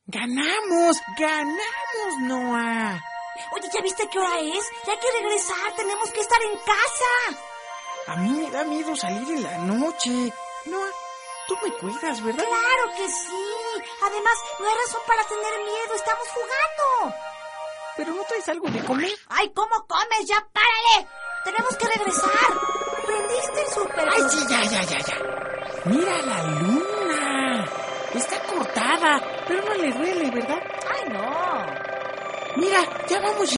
¡Ganamos, Noah! Oye, ¿ya viste qué hora es? Ya hay que regresar, tenemos que estar en casa. A mí me da miedo salir en la noche. Noah, tú me cuidas, ¿verdad? ¡Claro que sí! Además, no hay razón para tener miedo, estamos jugando. ¿Pero no traes algo de comer? ¡Ay, cómo comes! ¡Ya párale! ¡Tenemos que regresar! ¿Prendiste el súper? ¡Ay, sí, ya! ¡Mira la luna! Está cortada, pero no le duele, ¿verdad? ¡Ay, no! Mira, ya vamos